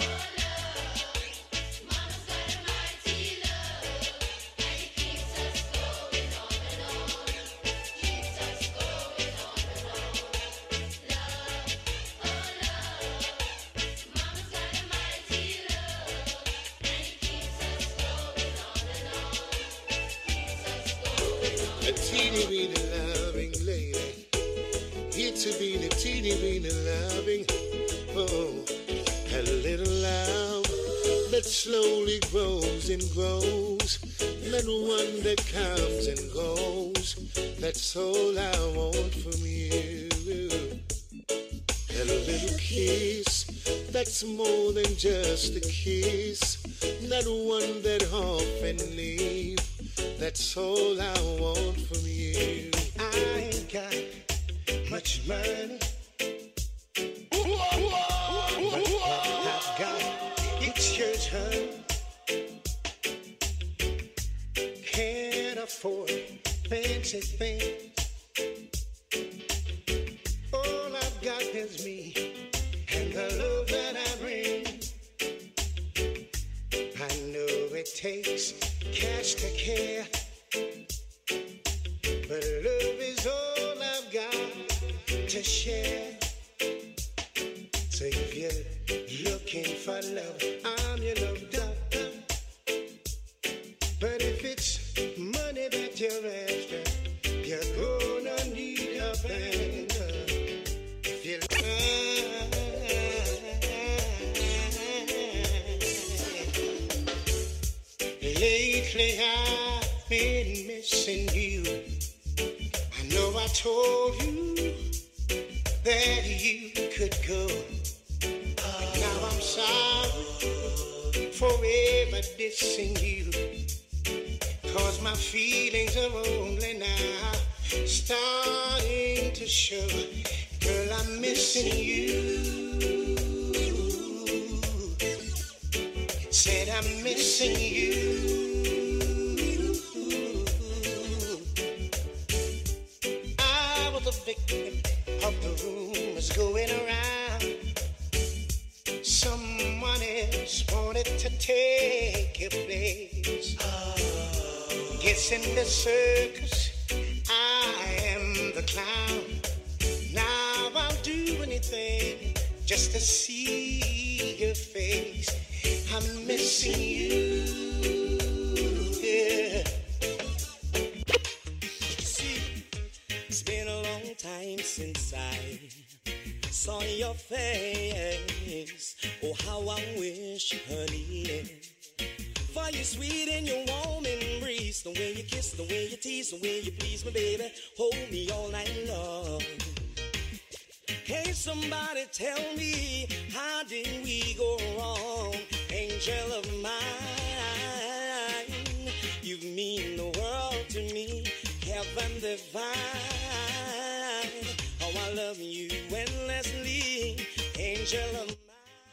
teeny weeny loving lady. It's a beeny teeny weeny loving. Oh, a little love that slowly grows and grows. Not one that comes and goes. That's all I want from you. And a little kiss that's more than just a kiss. Not one that often leave. That's all I want from you. I ain't got much money. But what I've got, it's yours, honey. Can't afford fancy things. All I've got is me and the love that I bring. I know it takes cash to care, but love is all I've got to share. So if you're looking for love, I'm your love doctor. But if it's money that you're after, you're gonna need a banker. If you lately I've been missing you. I know I told you that you could go. But now I'm sorry forever dissing you. Cause my feelings are only now starting to show. Girl, I'm missing you. Said I'm missing you. I was a victim of the rumors going around. Someone else wanted to take your place. Guess in the circus, I am the clown. Now I'll do anything just to see your face. I'm missing you. Yeah. See, it's been a long time since I saw your face. Oh, how I wish, honey, for your sweet and your warm embrace. The way you kiss, the way you tease, the way you please me, baby. Hold me all night long. Can somebody tell me, how did we go wrong? Angel of mine, you mean the world to me. Heaven divine, oh, I love you endlessly. Angel of mine.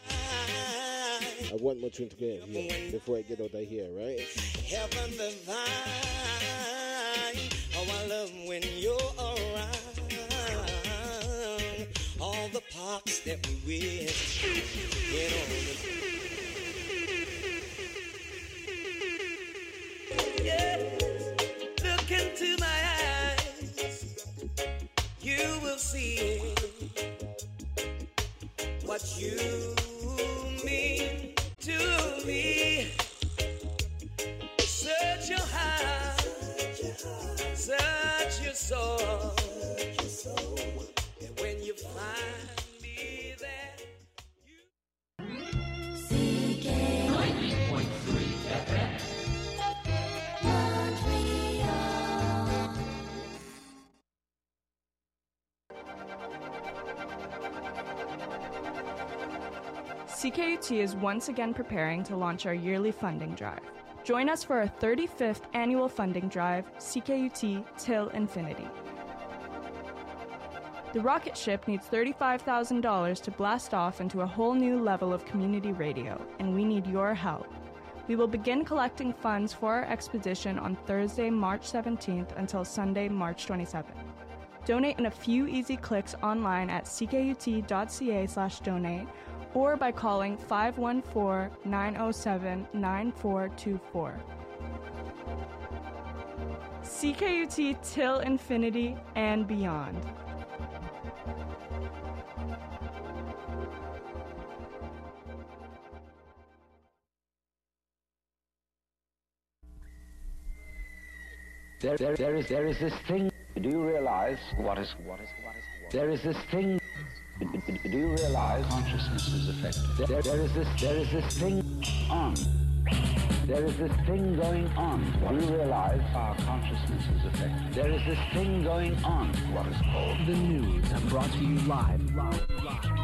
I want more tune to get yeah, before I get out of here, right? Heaven divine, oh, I love when you're around. All the parks that we wish, you know. Yeah, look into my eyes, you will see what you mean to me. Search your heart, search your soul, and when you find me there, C K ninety point three F M. C K U T is once again preparing to launch our yearly funding drive. Join us for our thirty-fifth annual funding drive, C K U T Till Infinity. The rocket ship needs thirty-five thousand dollars to blast off into a whole new level of community radio, and we need your help. We will begin collecting funds for our expedition on Thursday, March seventeenth until Sunday, March twenty-seventh. Donate in a few easy clicks online at c k u t dot c a slash donate or by calling five one four, nine oh seven, nine four two four. C K U T Till Infinity and beyond. There, there, there is, there is this thing. Do you realize what is, what is, what is? There is this thing. Do you realize consciousness is affected? There, there is this, there is this thing on. There is this thing going on. Do you realize our consciousness is affected? There is this thing going on. What is called the news, brought to you live. live, live.